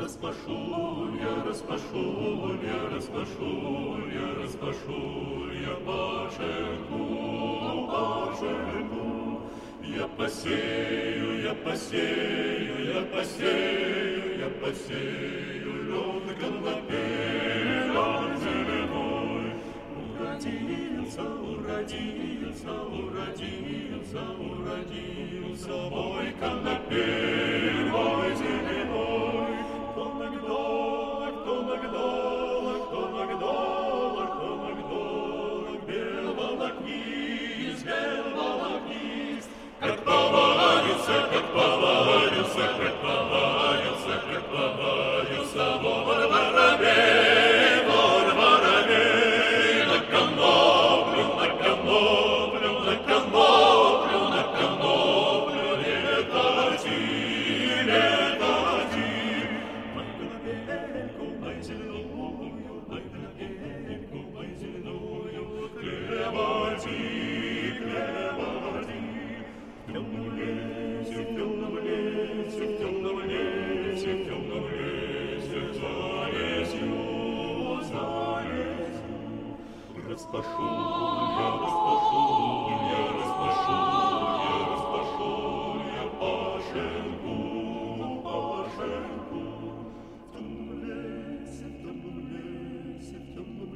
я пашенку, я посею, лед конопель зеленой. Уродился мой конопель, мой зеленой. Кто Нагдолок, бел волокнист, как повадился, вор воробей, на коноплю, летади, мою колыбельку, мою зеленую, клевади, в темном лесе, залезю, распашу, я пашенку, в темном лесе,